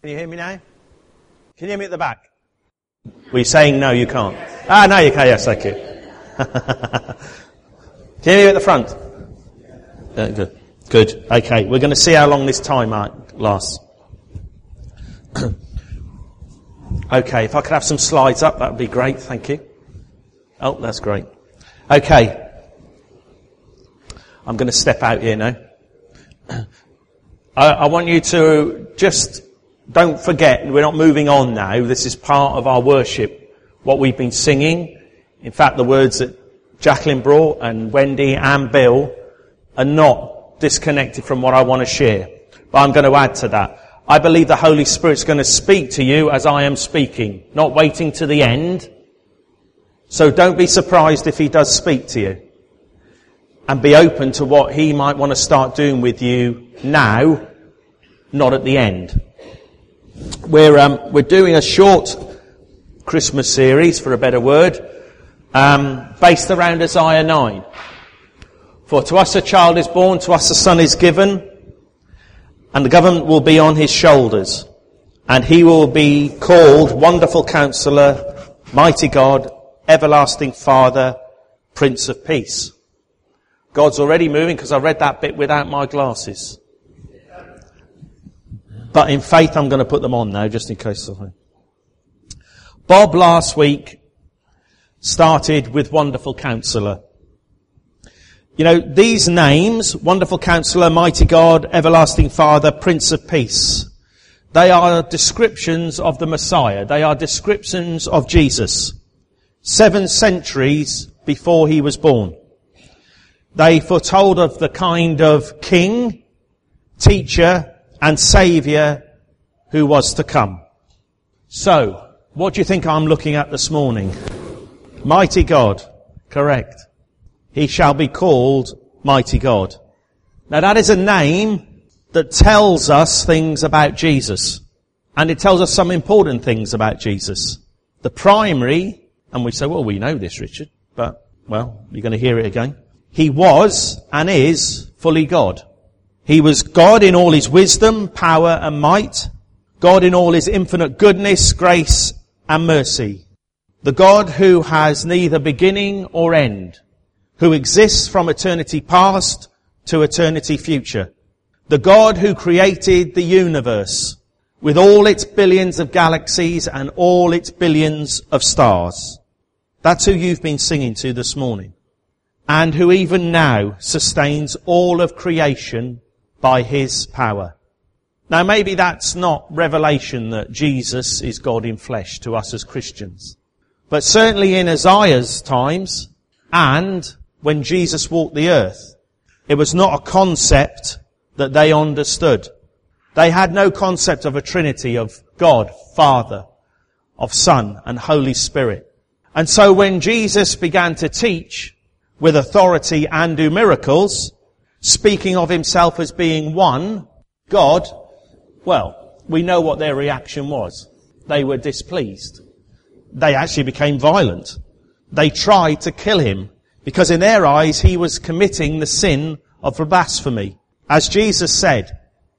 Can you hear me now? Can you hear me at the back? Were you saying no, you can't? No, you can. Yes, thank you. Can you hear me at the front? Good. Good. Okay, we're going to see how long this time lasts. Okay, if I could have some slides up, that would be great. Thank you. Oh, that's great. Okay. I'm going to step out here now. I want you to just don't forget, we're not moving on now. This is part of our worship, what we've been singing. In fact, the words that Jacqueline brought and Wendy and Bill are not disconnected from what I want to share. But I'm going to add to that. I believe the Holy Spirit's going to speak to you as I am speaking, not waiting to the end. So don't be surprised if he does speak to you. And be open to what he might want to start doing with you now, not at the end. We're doing a short Christmas series, for a better word, based around Isaiah 9. For to us a child is born, to us a son is given, and the government will be on his shoulders, and he will be called Wonderful Counselor, Mighty God, Everlasting Father, Prince of Peace. God's already moving because I read that bit without my glasses. But in faith I'm going to put them on now just in case. Bob last week started with Wonderful Counselor. You know, these names, Wonderful Counselor, Mighty God, Everlasting Father, Prince of Peace, they are descriptions of the Messiah. They are descriptions of Jesus. 7 centuries before he was born. They foretold of the kind of king, teacher, and saviour who was to come. So, what do you think I'm looking at this morning? Mighty God. Correct. He shall be called Mighty God. Now that is a name that tells us things about Jesus. And it tells us some important things about Jesus. The primary, and we say, well, we know this, Richard, but, well, you're going to hear it again. He was and is fully God. He was God in all his wisdom, power and might. God in all his infinite goodness, grace and mercy. The God who has neither beginning or end. Who exists from eternity past to eternity future. The God who created the universe with all its billions of galaxies and all its billions of stars. That's who you've been singing to this morning. And who even now sustains all of creation by his power. Now maybe that's not revelation that Jesus is God in flesh to us as Christians. But certainly in Isaiah's times and when Jesus walked the earth, it was not a concept that they understood. They had no concept of a Trinity of God, Father, of Son and Holy Spirit. And so when Jesus began to teach with authority and do miracles, speaking of himself as being one, God, well, we know what their reaction was. They were displeased. They actually became violent. They tried to kill him because in their eyes he was committing the sin of blasphemy. As Jesus said,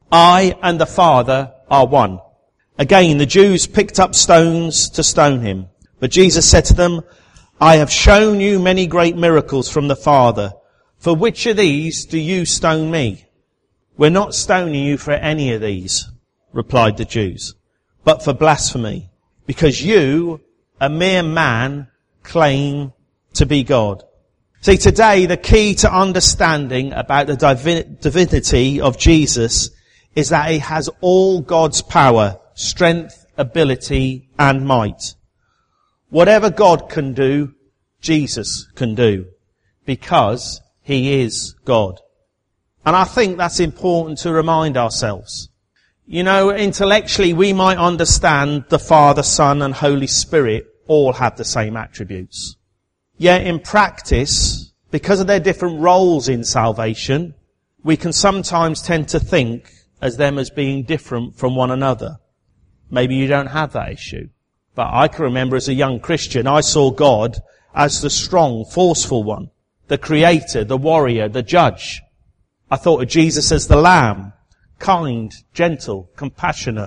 I and the Father are one. Again, the Jews picked up stones to stone him. But Jesus said to them, I have shown you many great miracles from the Father. For which of these do you stone me? We're not stoning you for any of these, replied the Jews, but for blasphemy, because you, a mere man, claim to be God. See, today the key to understanding about the divinity of Jesus is that he has all God's power, strength, ability, and might. Whatever God can do, Jesus can do, because he is God. And I think that's important to remind ourselves. You know, intellectually we might understand the Father, Son and Holy Spirit all have the same attributes. Yet in practice, because of their different roles in salvation, we can sometimes tend to think as them as being different from one another. Maybe you don't have that issue. But I can remember as a young Christian, I saw God as the strong, forceful one, the creator, the warrior, the judge. I thought of Jesus as the lamb, kind, gentle, compassionate,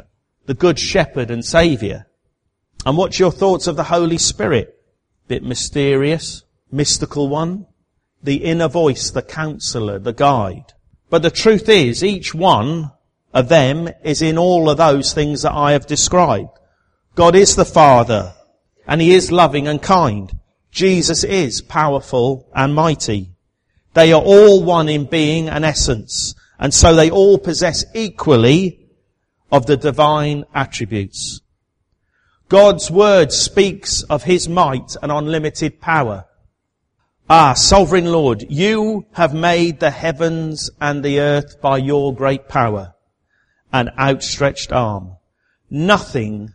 the Good Shepherd and Saviour. And what's your thoughts of the Holy Spirit? Bit mysterious, mystical one, the inner voice, the counsellor, the guide. But the truth is, each one of them is in all of those things that I have described. God is the Father, and He is loving and kind. Jesus is powerful and mighty. They are all one in being and essence, and so they all possess equally of the divine attributes. God's word speaks of His might and unlimited power. Sovereign Lord, you have made the heavens and the earth by your great power and outstretched arm. Nothing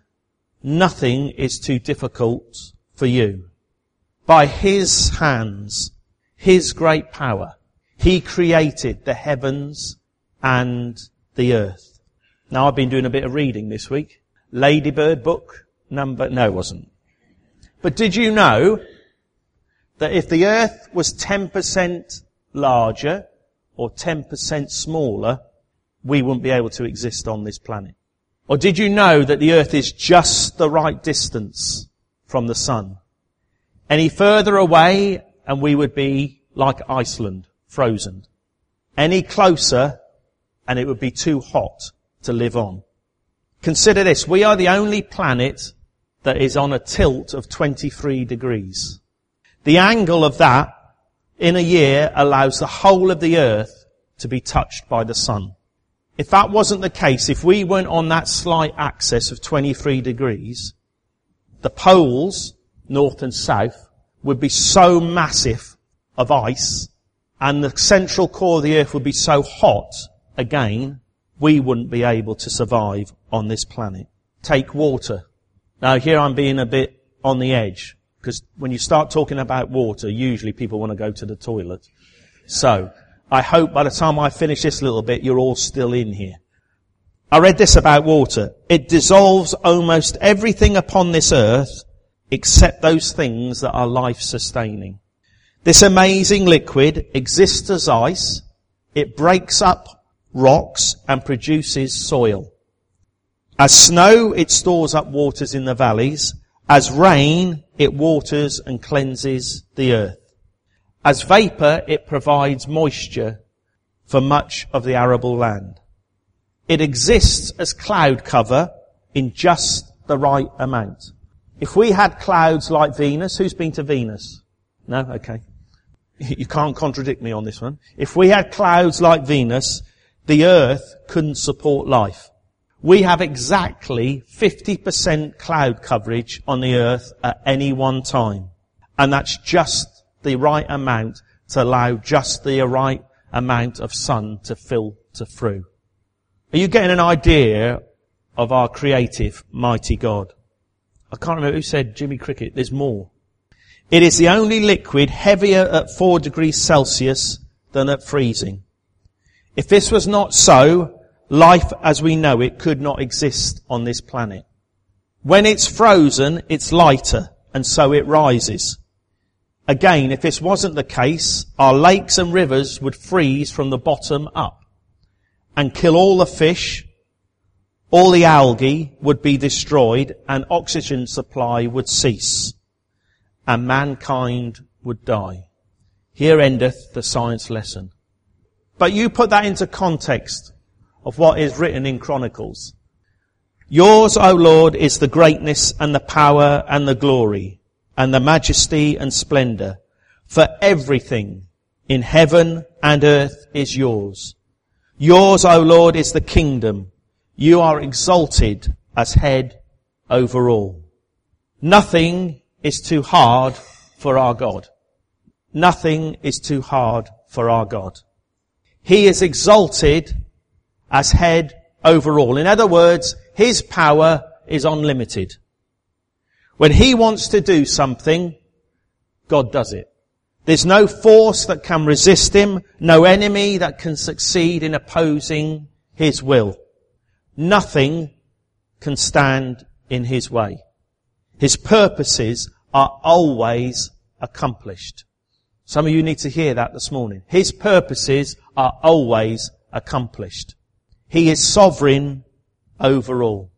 is too difficult for you. By His hands, His great power, He created the heavens and the earth. Now, I've been doing a bit of reading this week. Ladybird book no, it wasn't. But did you know that if the earth was 10% larger or 10% smaller, we wouldn't be able to exist on this planet? Or did you know that the earth is just the right distance from the sun? Any further away and we would be like Iceland, frozen. Any closer and it would be too hot to live on. Consider this, we are the only planet that is on a tilt of 23 degrees. The angle of that in a year allows the whole of the earth to be touched by the sun. If that wasn't the case, if we weren't on that slight axis of 23 degrees, the poles, north and south, would be so massive of ice, and the central core of the earth would be so hot, again, we wouldn't be able to survive on this planet. Take water. Now here I'm being a bit on the edge, because when you start talking about water, usually people want to go to the toilet. So, I hope by the time I finish this little bit, you're all still in here. I read this about water. It dissolves almost everything upon this earth except those things that are life-sustaining. This amazing liquid exists as ice. It breaks up rocks and produces soil. As snow, it stores up waters in the valleys. As rain, it waters and cleanses the earth. As vapor, it provides moisture for much of the arable land. It exists as cloud cover in just the right amount. If we had clouds like Venus, who's been to Venus? No? Okay. You can't contradict me on this one. If we had clouds like Venus, the earth couldn't support life. We have exactly 50% cloud coverage on the earth at any one time. And that's just the right amount to allow just the right amount of sun to filter through. Are you getting an idea of our creative, mighty God? I can't remember who said Jimmy Cricket. There's more. It is the only liquid heavier at 4 degrees Celsius than at freezing. If this was not so, life as we know it could not exist on this planet. When it's frozen, it's lighter, and so it rises. Again, if this wasn't the case, our lakes and rivers would freeze from the bottom up and kill all the fish, all the algae would be destroyed, and oxygen supply would cease, and mankind would die. Here endeth the science lesson. But you put that into context of what is written in Chronicles. Yours, O Lord, is the greatness and the power and the glory and the majesty and splendor. For everything in heaven and earth is yours. Yours, O Lord, is the kingdom. You are exalted as head over all. Nothing is too hard for our God. Nothing is too hard for our God. He is exalted as head over all. In other words, His power is unlimited. When He wants to do something, God does it. There's no force that can resist Him, no enemy that can succeed in opposing His will. Nothing can stand in His way. His purposes are always accomplished. Some of you need to hear that this morning. His purposes are always accomplished. He is sovereign over all.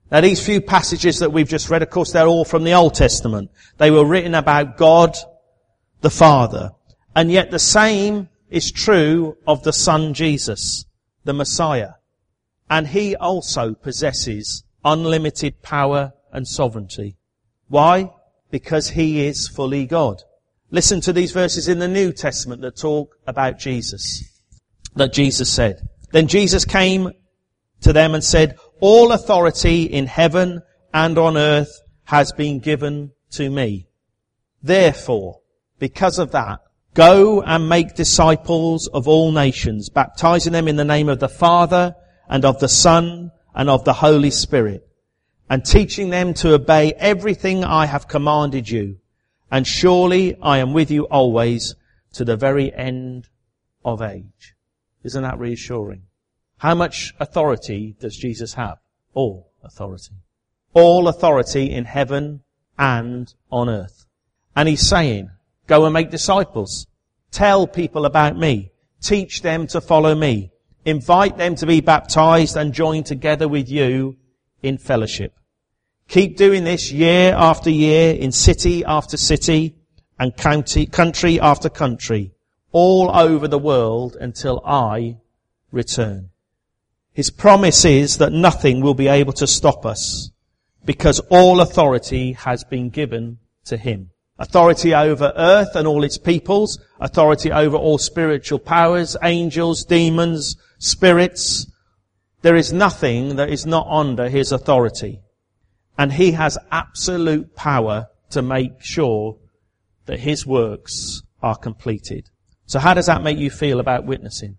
Now these few passages that we've just read, of course, they're all from the Old Testament. They were written about God the Father. And yet the same is true of the Son Jesus, the Messiah. And he also possesses unlimited power and sovereignty. Why? Because he is fully God. Listen to these verses in the New Testament that talk about Jesus. That Jesus said, "Then Jesus came to them and said, 'All authority in heaven and on earth has been given to me. Therefore, because of that, go and make disciples of all nations, baptizing them in the name of the Father and of the Son and of the Holy Spirit, and teaching them to obey everything I have commanded you. And surely I am with you always to the very end of age.'" Isn't that reassuring? How much authority does Jesus have? All authority. All authority in heaven and on earth. And he's saying, go and make disciples. Tell people about me. Teach them to follow me. Invite them to be baptized and join together with you in fellowship. Keep doing this year after year in city after city and country after country, all over the world until I return. His promise is that nothing will be able to stop us because all authority has been given to him. Authority over earth and all its peoples, authority over all spiritual powers, angels, demons, spirits. There is nothing that is not under his authority. And he has absolute power to make sure that his works are completed. So how does that make you feel about witnessing?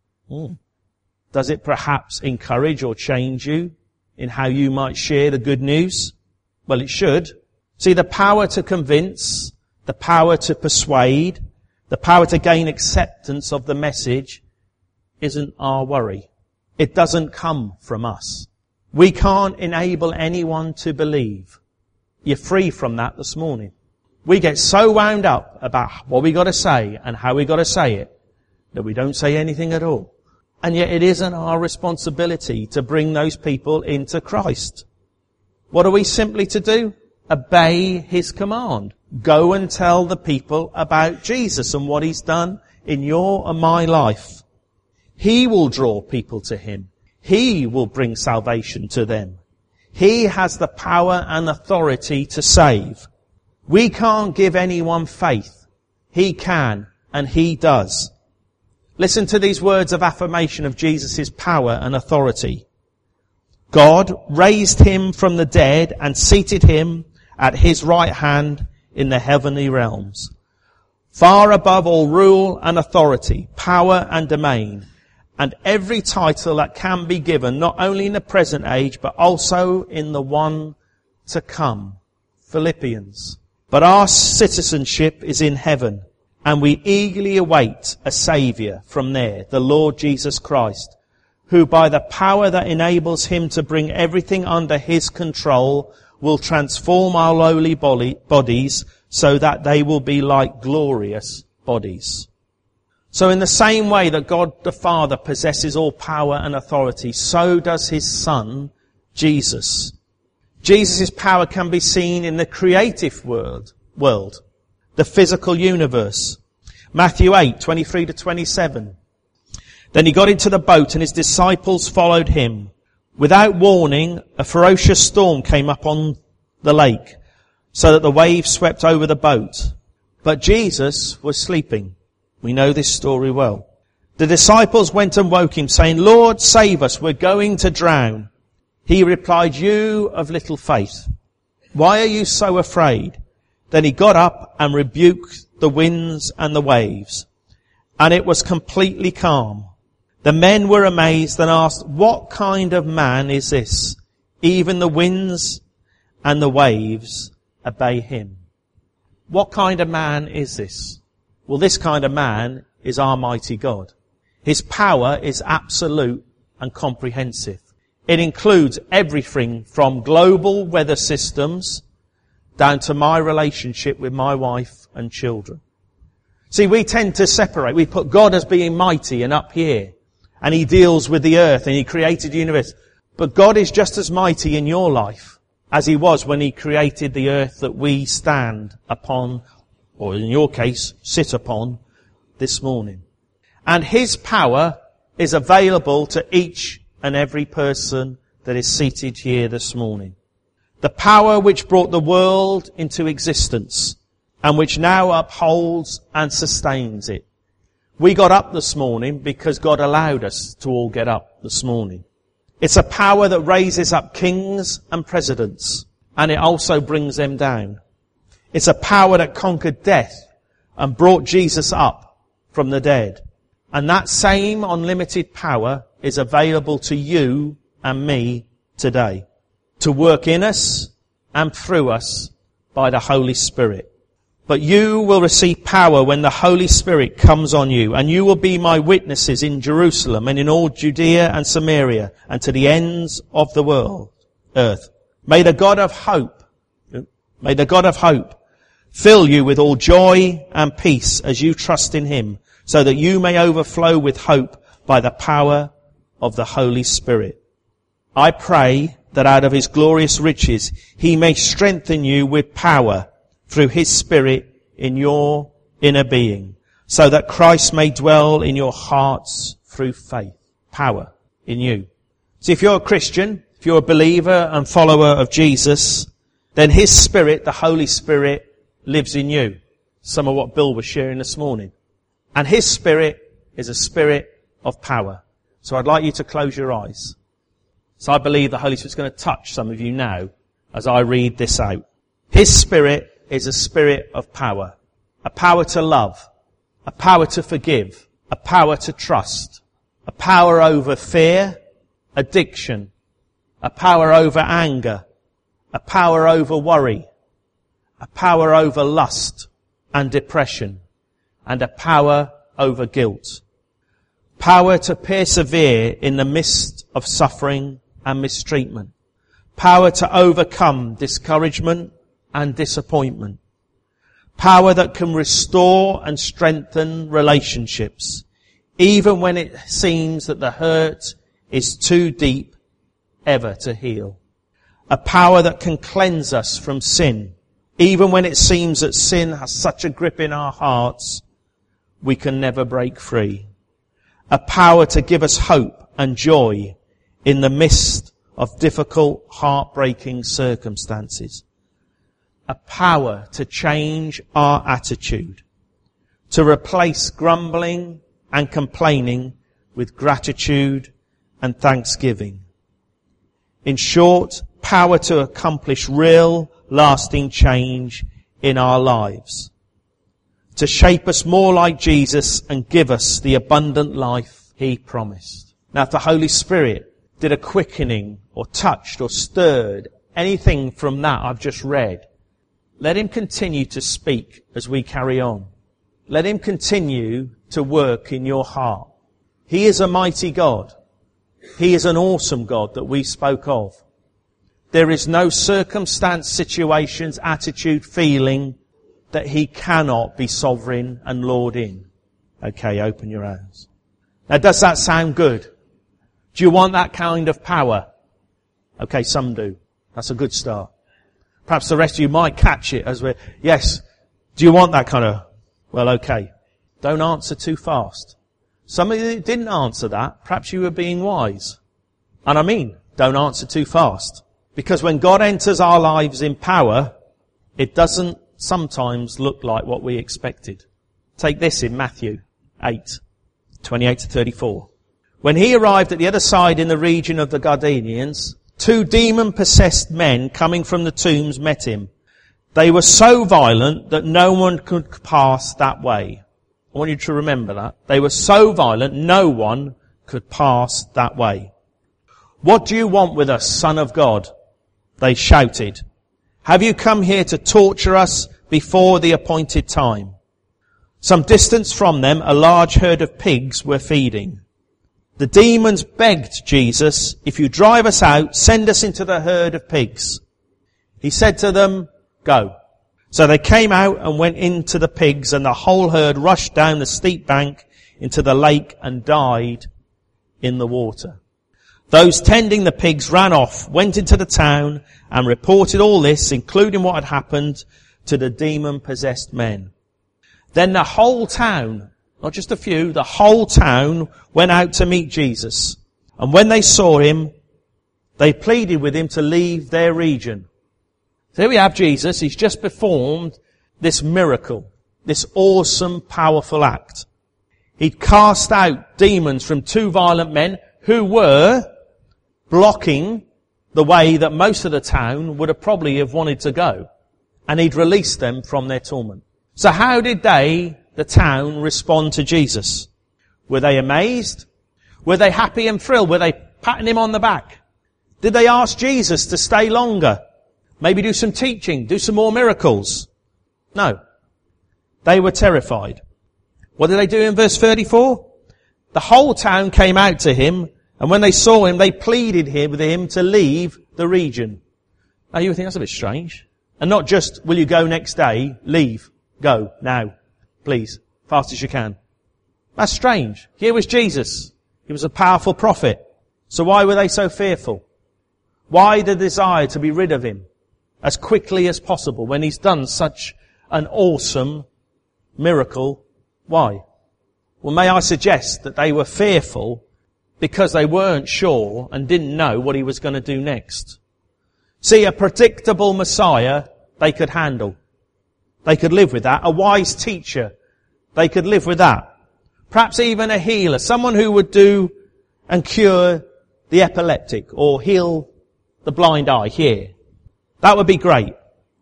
Does it perhaps encourage or change you in how you might share the good news? Well, it should. See, the power to convince, the power to persuade, the power to gain acceptance of the message isn't our worry. It doesn't come from us. We can't enable anyone to believe. You're free from that this morning. We get so wound up about what we got to say and how we got to say it that we don't say anything at all. And yet it isn't our responsibility to bring those people into Christ. What are we simply to do? Obey his command. Go and tell the people about Jesus and what he's done in your and my life. He will draw people to him. He will bring salvation to them. He has the power and authority to save. We can't give anyone faith. He can, and he does. Listen to these words of affirmation of Jesus' power and authority. God raised him from the dead and seated him at his right hand in the heavenly realms, far above all rule and authority, power and domain, and every title that can be given, not only in the present age, but also in the one to come. Philippians. But our citizenship is in heaven, and we eagerly await a Saviour from there, the Lord Jesus Christ, who by the power that enables him to bring everything under his control will transform our lowly bodies so that they will be like glorious bodies. So in the same way that God the Father possesses all power and authority, so does his Son, Jesus. Jesus' power can be seen in the creative world, the physical universe. Matthew 8:23-27. Then he got into the boat and his disciples followed him. Without warning, a ferocious storm came up on the lake, so that the waves swept over the boat. But Jesus was sleeping. We know this story well. The disciples went and woke him, saying, "Lord, save us, we're going to drown." He replied, "You of little faith, why are you so afraid?" Then he got up and rebuked the winds and the waves, and it was completely calm. The men were amazed and asked, "What kind of man is this? Even the winds and the waves obey him." What kind of man is this? Well, this kind of man is our mighty God. His power is absolute and comprehensive. It includes everything from global weather systems down to my relationship with my wife and children. See, we tend to separate. We put God as being mighty and up here, and he deals with the earth and he created the universe. But God is just as mighty in your life as he was when he created the earth that we stand upon, or in your case, sit upon this morning. And his power is available to each and every person that is seated here this morning. The power which brought the world into existence and which now upholds and sustains it. We got up this morning because God allowed us to all get up this morning. It's a power that raises up kings and presidents, and it also brings them down. It's a power that conquered death and brought Jesus up from the dead. And that same unlimited power is available to you and me today, to work in us and through us by the Holy Spirit. But you will receive power when the Holy Spirit comes on you, and you will be my witnesses in Jerusalem and in all Judea and Samaria and to the ends of the earth. May the God of hope fill you with all joy and peace as you trust in him, so that you may overflow with hope by the power of the Holy Spirit. I pray that out of his glorious riches he may strengthen you with power through his Spirit in your inner being, so that Christ may dwell in your hearts through faith. Power in you. See, if you're a Christian, if you're a believer and follower of Jesus, then his Spirit, the Holy Spirit, lives in you. Some of what Bill was sharing this morning. And his Spirit is a spirit of power. So I'd like you to close your eyes. So I believe the Holy Spirit's going to touch some of you now as I read this out. His Spirit is a spirit of power. A power to love. A power to forgive. A power to trust. A power over fear, addiction. A power over anger. A power over worry. A power over lust and depression. And a power over guilt. Power to persevere in the midst of suffering and mistreatment. Power to overcome discouragement and disappointment. Power that can restore and strengthen relationships, even when it seems that the hurt is too deep ever to heal. A power that can cleanse us from sin, even when it seems that sin has such a grip in our hearts we can never break free. A power to give us hope and joy in the midst of difficult, heartbreaking circumstances. A power to change our attitude, to replace grumbling and complaining with gratitude and thanksgiving. In short, power to accomplish real, lasting change in our lives. To shape us more like Jesus and give us the abundant life he promised. Now, if the Holy Spirit did a quickening or touched or stirred anything from that I've just read, let him continue to speak as we carry on. Let him continue to work in your heart. He is a mighty God. He is an awesome God that we spoke of. There is no circumstance, situations, attitude, feeling that he cannot be sovereign and Lord in. Okay, open your eyes. Now, does that sound good? Do you want that kind of power? Okay, some do. That's a good start. Perhaps the rest of you might catch it as we're, yes, do you want that kind of, well, okay. Don't answer too fast. Some of you didn't answer that. Perhaps you were being wise. And I mean, don't answer too fast. Because when God enters our lives in power, it doesn't sometimes look like what we expected. Take this in Matthew 8, 28 to 34. When he arrived at the other side in the region of the Gadarenes, 2 demon-possessed men coming from the tombs met him. They were so violent that no one could pass that way. I want you to remember that. They were so violent, no one could pass that way. What do you want with us, Son of God? They shouted. Have you come here to torture us before the appointed time? Some distance from them, a large herd of pigs were feeding. The demons begged Jesus, if you drive us out, send us into the herd of pigs. He said to them, go. So they came out and went into the pigs, and the whole herd rushed down the steep bank into the lake and died in the water. Those tending the pigs ran off, went into the town, and reported all this, including what had happened, to the demon-possessed men. Then the whole town, not just a few, the whole town went out to meet Jesus. And when they saw him, they pleaded with him to leave their region. So here we have Jesus. He's just performed this miracle, this awesome, powerful act. He'd cast out demons from two violent men who were blocking the way that most of the town would have probably have wanted to go. And he'd released them from their torment. So how did they, the town, respond to Jesus? Were they amazed? Were they happy and thrilled? Were they patting him on the back? Did they ask Jesus to stay longer? Maybe do some teaching, do some more miracles? No. They were terrified. What did they do in verse 34? The whole town came out to him, and when they saw him, they pleaded with him to leave the region. Now you would think that's a bit strange. And not just, will you go next day? Leave. Go. Now. Please. Fast as you can. That's strange. Here was Jesus. He was a powerful prophet. So why were they so fearful? Why the desire to be rid of him as quickly as possible when he's done such an awesome miracle? Why? Well, may I suggest that they were fearful because they weren't sure and didn't know what he was going to do next. See, a predictable Messiah they could handle. They could live with that. A wise teacher, they could live with that. Perhaps even a healer, someone who would do and cure the epileptic or heal the blind eye here. That would be great.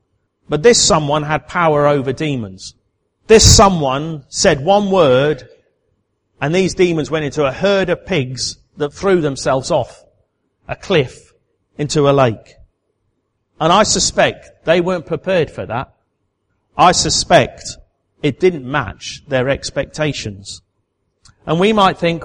But this someone had power over demons. This someone said one word and these demons went into a herd of pigs that threw themselves off a cliff into a lake. And I suspect they weren't prepared for that. I suspect it didn't match their expectations. And we might think,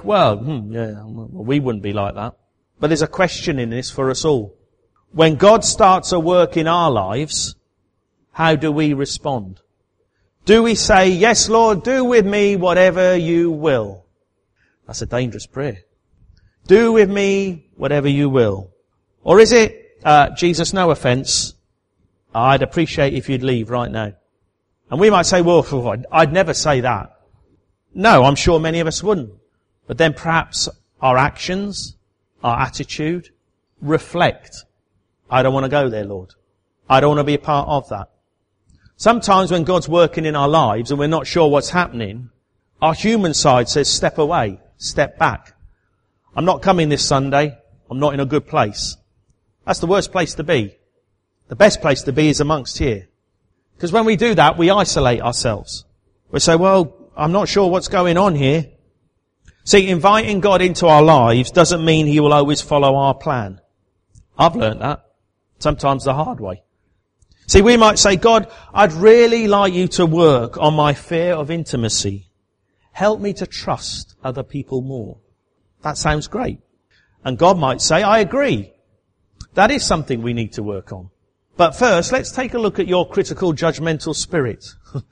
we wouldn't be like that. But there's a question in this for us all. When God starts a work in our lives, how do we respond? Do we say, yes, Lord, do with me whatever you will? That's a dangerous prayer. Do with me whatever you will. Or is it, Jesus, no offence, I'd appreciate if you'd leave right now. And we might say, well, I'd never say that. No, I'm sure many of us wouldn't. But then perhaps our actions, our attitude, reflect, I don't want to go there, Lord. I don't want to be a part of that. Sometimes when God's working in our lives and we're not sure what's happening, our human side says, step away, step back. I'm not coming this Sunday. I'm not in a good place. That's the worst place to be. The best place to be is amongst here. Because when we do that, we isolate ourselves. We say, well, I'm not sure what's going on here. See, inviting God into our lives doesn't mean He will always follow our plan. I've learnt that. Sometimes the hard way. See, we might say, God, I'd really like you to work on my fear of intimacy. Help me to trust other people more. That sounds great. And God might say, I agree. That is something we need to work on. But first, let's take a look at your critical, judgmental spirit.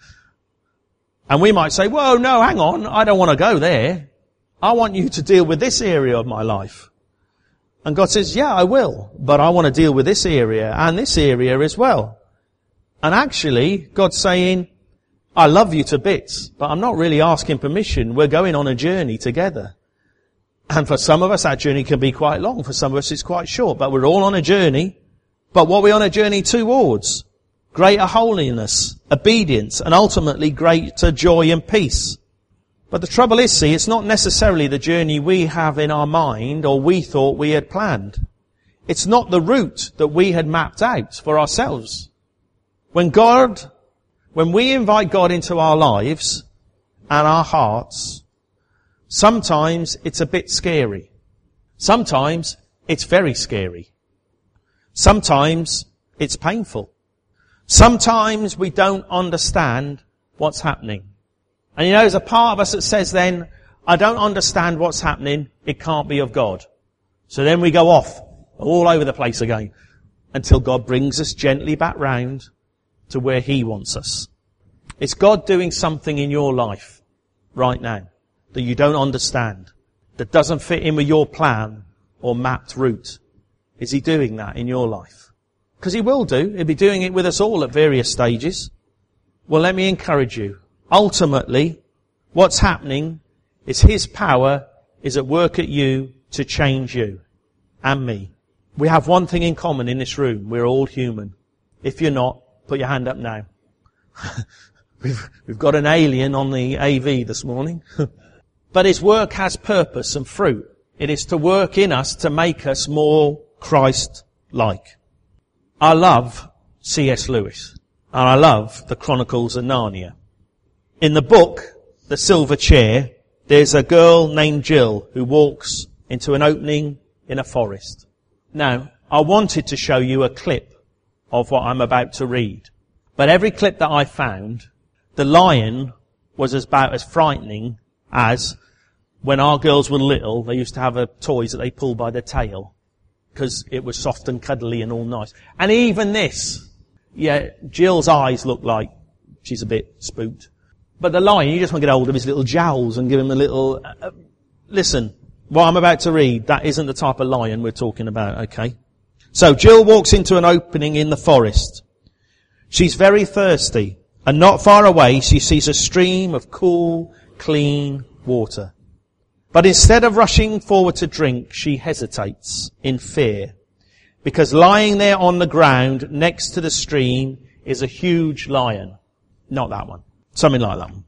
And we might say, well, no, hang on, I don't want to go there. I want you to deal with this area of my life. And God says, yeah, I will, but I want to deal with this area and this area as well. And actually, God's saying, I love you to bits, but I'm not really asking permission. We're going on a journey together. And for some of us, that journey can be quite long. For some of us, it's quite short, but we're all on a journey. But what we're on a journey towards? Greater holiness, obedience, and ultimately greater joy and peace. But the trouble is, see, it's not necessarily the journey we have in our mind or we thought we had planned. It's not the route that we had mapped out for ourselves. When we invite God into our lives and our hearts, sometimes it's a bit scary. Sometimes it's very scary. Sometimes it's painful. Sometimes we don't understand what's happening. And there's a part of us that says then, I don't understand what's happening, it can't be of God. So then we go off all over the place again until God brings us gently back round to where He wants us. It's God doing something in your life right now that you don't understand, that doesn't fit in with your plan or mapped route? Is he doing that in your life? Because he will do. He'll be doing it with us all at various stages. Well, let me encourage you. Ultimately, what's happening is his power is at work at you to change you and me. We have one thing in common in this room. We're all human. If you're not, put your hand up now. We've got an alien on the AV this morning. But his work has purpose and fruit. It is to work in us to make us more Christ-like. I love C.S. Lewis. And I love the Chronicles of Narnia. In the book, The Silver Chair, there's a girl named Jill who walks into an opening in a forest. Now, I wanted to show you a clip of what I'm about to read. But every clip that I found, the lion was about as frightening as when our girls were little, they used to have toys that they pulled by the tail because it was soft and cuddly and all nice. And even this, yeah, Jill's eyes look like she's a bit spooked. But the lion, you just want to get hold of his little jowls and give him a little... listen, what I'm about to read, that isn't the type of lion we're talking about, okay? So Jill walks into an opening in the forest. She's very thirsty, and not far away she sees a stream of cool, clean water. But instead of rushing forward to drink, she hesitates in fear, because lying there on the ground next to the stream is a huge lion. Not that one. Something like that one.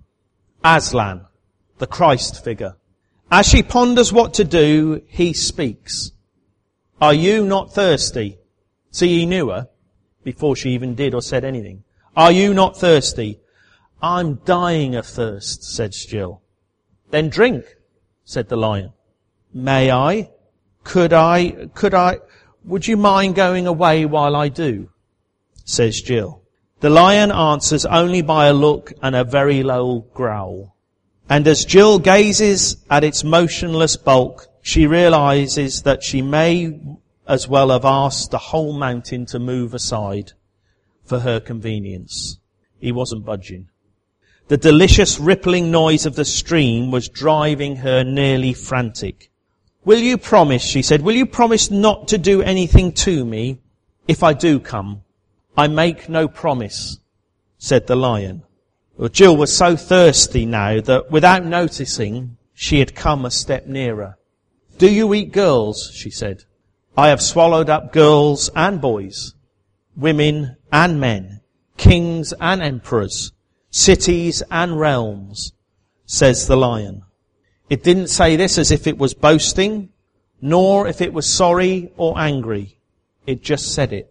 Aslan, the Christ figure. As she ponders what to do, he speaks. Are you not thirsty? See, he knew her before she even did or said anything. Are you not thirsty? I'm dying of thirst, said Jill. Then drink, said the lion. May I? Could I? Would you mind going away while I do? Says Jill. The lion answers only by a look and a very low growl. And as Jill gazes at its motionless bulk, she realizes that she may as well have asked the whole mountain to move aside for her convenience. He wasn't budging. The delicious rippling noise of the stream was driving her nearly frantic. Will you promise, she said, will you promise not to do anything to me if I do come? I make no promise, said the lion. Well, Jill was so thirsty now that without noticing, she had come a step nearer. Do you eat girls? She said. I have swallowed up girls and boys, women and men, kings and emperors, cities and realms, says the lion. It didn't say this as if it was boasting, nor if it was sorry or angry. It just said it.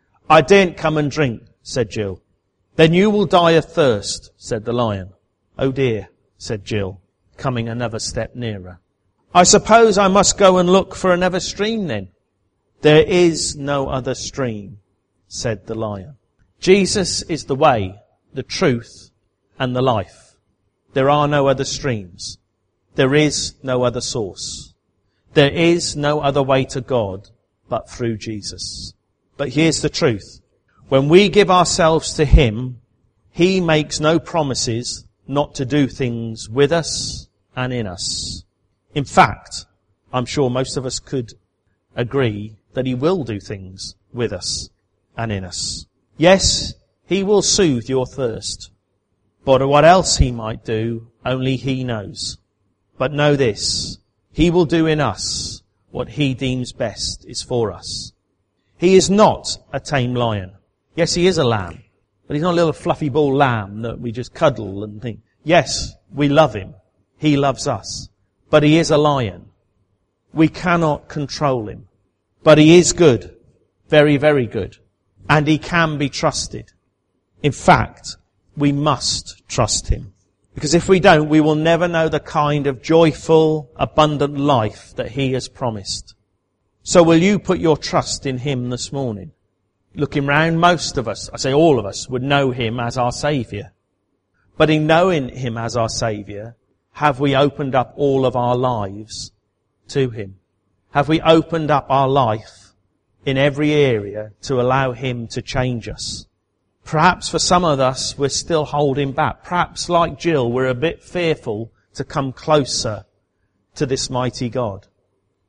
I daren't come and drink, said Jill. Then you will die of thirst, said the lion. Oh dear, said Jill, coming another step nearer. I suppose I must go and look for another stream then. There is no other stream, said the lion. Jesus is the way, the truth, and the life. There are no other streams. There is no other source. There is no other way to God but through Jesus. But here's the truth. When we give ourselves to Him, He makes no promises not to do things with us and in us. In fact, I'm sure most of us could agree that He will do things with us and in us. Yes, He will soothe your thirst. But what else He might do, only He knows. But know this, He will do in us what He deems best is for us. He is not a tame lion. Yes, He is a lamb, but He's not a little fluffy ball lamb that we just cuddle and think. Yes, we love Him. He loves us. But He is a lion. We cannot control Him. But He is good. Very, very good. And He can be trusted. In fact, we must trust Him. Because if we don't, we will never know the kind of joyful, abundant life that He has promised. So will you put your trust in Him this morning? Looking round, most of us, I say all of us, would know Him as our Saviour. But in knowing Him as our Saviour, have we opened up all of our lives to Him? Have we opened up our life in every area to allow Him to change us? Perhaps for some of us, we're still holding back. Perhaps like Jill, we're a bit fearful to come closer to this mighty God.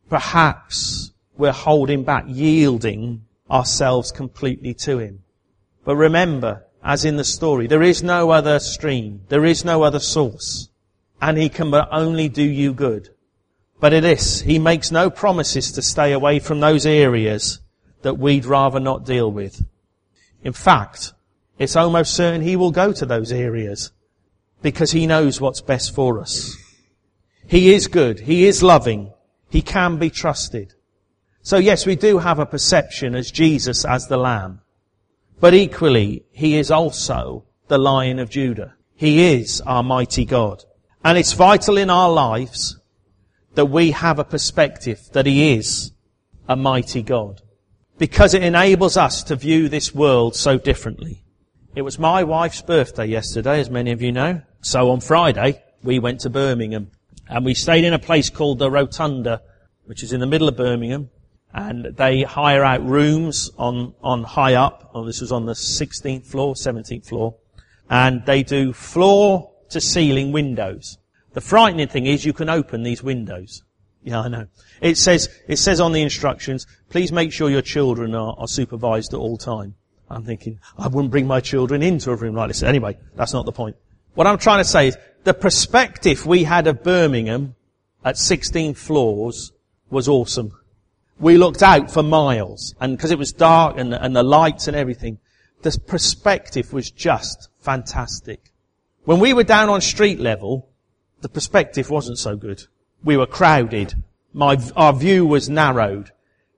perhaps we're holding back, yielding ourselves completely to him. But remember, as in the story, there is no other stream, there is no other source, and he can only do you good. But it is, he makes no promises to stay away from those areas that we'd rather not deal with. In fact, it's almost certain he will go to those areas because he knows what's best for us. He is good. He is loving. He can be trusted. So yes, we do have a perception as Jesus as the Lamb. But equally, he is also the Lion of Judah. He is our mighty God. And it's vital in our lives that we have a perspective that he is a mighty God. Because it enables us to view this world so differently. It was my wife's birthday yesterday, as many of you know. So on Friday, we went to Birmingham. And we stayed in a place called the Rotunda, which is in the middle of Birmingham. And they hire out rooms on high up. Oh, this was on the 16th floor, 17th floor. And they do floor to ceiling windows. The frightening thing is you can open these windows. Yeah, I know. It says on the instructions, please make sure your children are supervised at all time. I'm thinking, I wouldn't bring my children into a room like this. Anyway, that's not the point. What I'm trying to say is, the perspective we had of Birmingham at 16 floors was awesome. We looked out for miles, and because it was dark and the lights and everything, the perspective was just fantastic. When we were down on street level, the perspective wasn't so good. We were crowded. Our view was narrowed.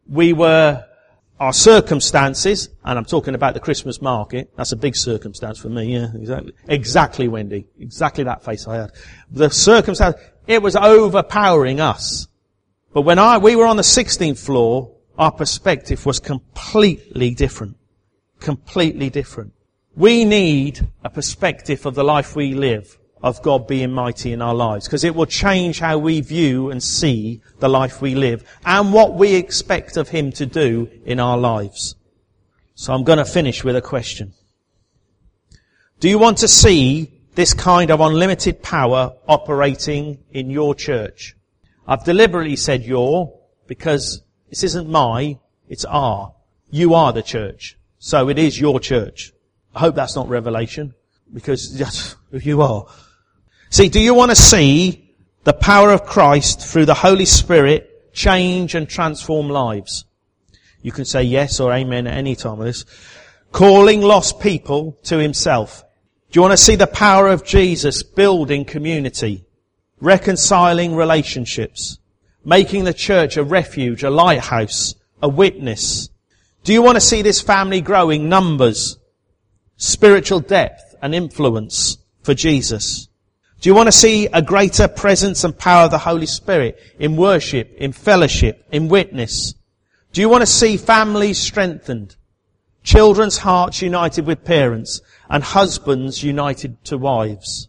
Our circumstances, and I'm talking about the Christmas market, that's a big circumstance for me, yeah, exactly. Exactly, Wendy. Exactly that face I had. The circumstance, it was overpowering us. But when we were on the 16th floor, our perspective was completely different. Completely different. We need a perspective of the life we live, of God being mighty in our lives, because it will change how we view and see the life we live and what we expect of him to do in our lives. So I'm going to finish with a question. Do you want to see this kind of unlimited power operating in your church? I've deliberately said your, because this isn't my, it's our. You are the church. So it is your church. I hope that's not revelation, because that's who you are. See, do you want to see the power of Christ through the Holy Spirit change and transform lives? You can say yes or amen at any time of this. Calling lost people to himself. Do you want to see the power of Jesus building community, reconciling relationships, making the church a refuge, a lighthouse, a witness? Do you want to see this family growing numbers, spiritual depth and influence for Jesus? Do you want to see a greater presence and power of the Holy Spirit in worship, in fellowship, in witness? Do you want to see families strengthened, children's hearts united with parents, and husbands united to wives?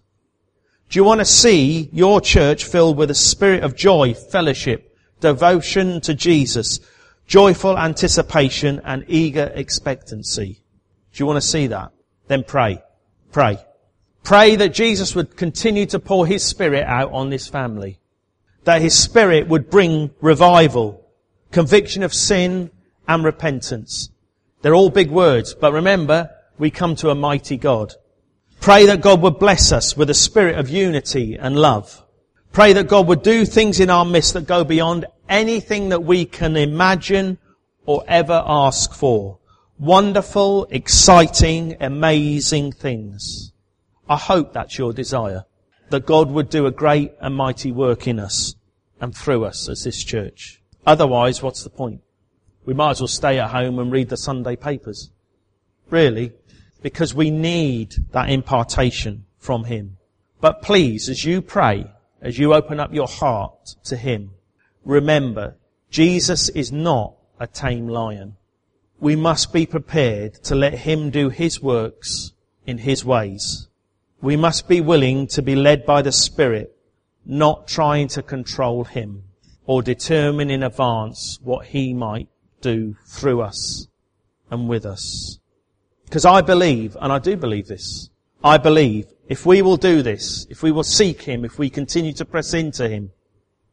Do you want to see your church filled with a spirit of joy, fellowship, devotion to Jesus, joyful anticipation, and eager expectancy? Do you want to see that? Then pray. Pray. Pray that Jesus would continue to pour his Spirit out on this family. That his Spirit would bring revival, conviction of sin and repentance. They're all big words, but remember, we come to a mighty God. Pray that God would bless us with a spirit of unity and love. Pray that God would do things in our midst that go beyond anything that we can imagine or ever ask for. Wonderful, exciting, amazing things. I hope that's your desire, that God would do a great and mighty work in us and through us as this church. Otherwise, what's the point? We might as well stay at home and read the Sunday papers. Really, because we need that impartation from him. But please, as you pray, as you open up your heart to him, remember, Jesus is not a tame lion. We must be prepared to let him do his works in his ways. We must be willing to be led by the Spirit, not trying to control him or determine in advance what he might do through us and with us. Because I believe, and I do believe this, I believe if we will do this, if we will seek him, if we continue to press into him,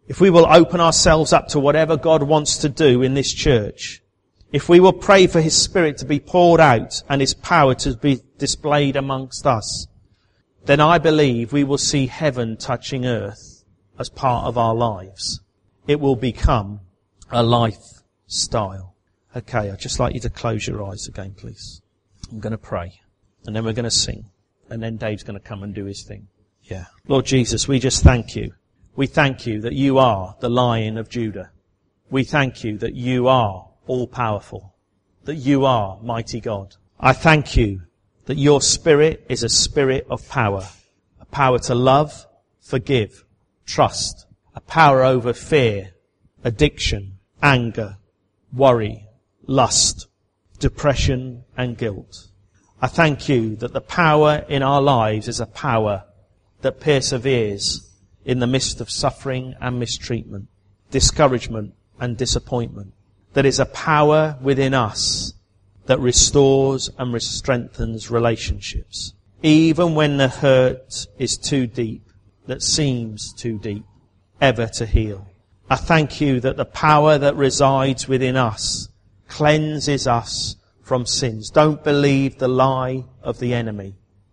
if we will open ourselves up to whatever God wants to do in this church, if we will pray for His Spirit to be poured out and His power to be displayed amongst us, then I believe we will see heaven touching earth as part of our lives. It will become a lifestyle. Okay, I'd just like you to close your eyes again, please. I'm going to pray, and then we're going to sing, and then Dave's going to come and do his thing. Yeah. Lord Jesus, we just thank you. We thank you that you are the Lion of Judah. We thank you that you are all-powerful, that you are mighty God. I thank you that your Spirit is a spirit of power, a power to love, forgive, trust, a power over fear, addiction, anger, worry, lust, depression and guilt. I thank you that the power in our lives is a power that perseveres in the midst of suffering and mistreatment, discouragement and disappointment. That is a power within us that restores and strengthens relationships, even when the hurt is too deep, that seems too deep, ever to heal. I thank you that the power that resides within us cleanses us from sins. Don't believe the lie of the enemy.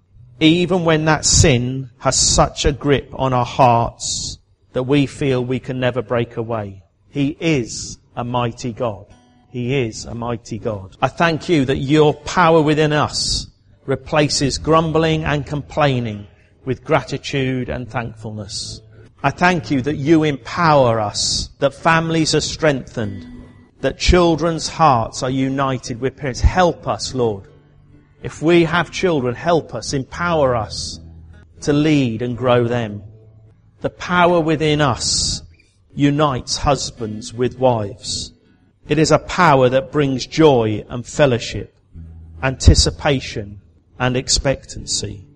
Even when that sin has such a grip on our hearts that we feel we can never break away. He is a mighty God. He is a mighty God. I thank you that your power within us replaces grumbling and complaining with gratitude and thankfulness. I thank you that you empower us, that families are strengthened, that children's hearts are united with parents. Help us, Lord. If we have children, help us, empower us to lead and grow them. The power within us unites husbands with wives. It is a power that brings joy and fellowship, anticipation and expectancy.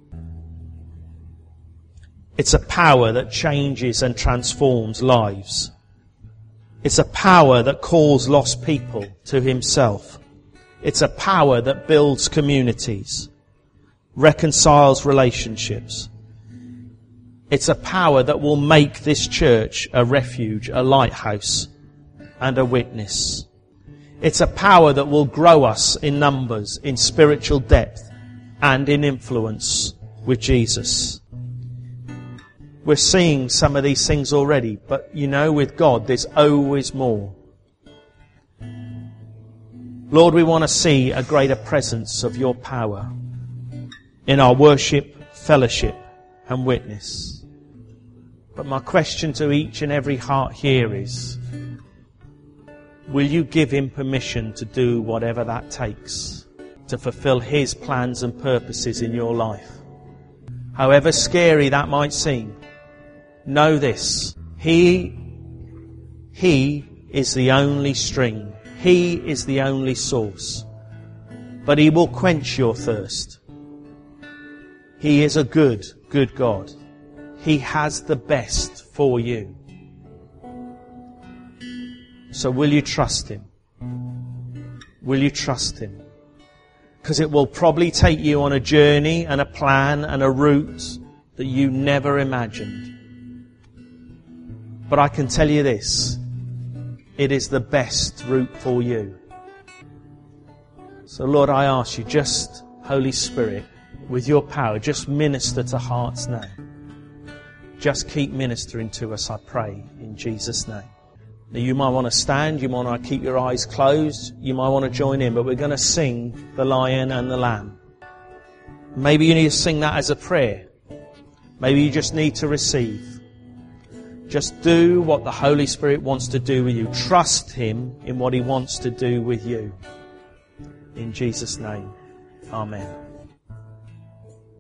It's a power that changes and transforms lives. It's a power that calls lost people to Himself. It's a power that builds communities, reconciles relationships. It's a power that will make this church a refuge, a lighthouse, and a witness. It's a power that will grow us in numbers, in spiritual depth, and in influence with Jesus. We're seeing some of these things already, but you know, with God, there's always more. Lord, we want to see a greater presence of your power in our worship, fellowship, and witness. But my question to each and every heart here is, will you give Him permission to do whatever that takes to fulfill His plans and purposes in your life? However scary that might seem, know this. He is the only string. He is the only source. But He will quench your thirst. He is a good, good God. He has the best for you. So will you trust Him? Will you trust Him? Because it will probably take you on a journey and a plan and a route that you never imagined. But I can tell you this, it is the best route for you. So Lord, I ask you, just Holy Spirit, with your power, just minister to hearts now. Just keep ministering to us, I pray, in Jesus' name. Now you might want to stand, you might want to keep your eyes closed, you might want to join in, but we're going to sing the Lion and the Lamb. Maybe you need to sing that as a prayer. Maybe you just need to receive. Just do what the Holy Spirit wants to do with you. Trust Him in what He wants to do with you. In Jesus' name, amen.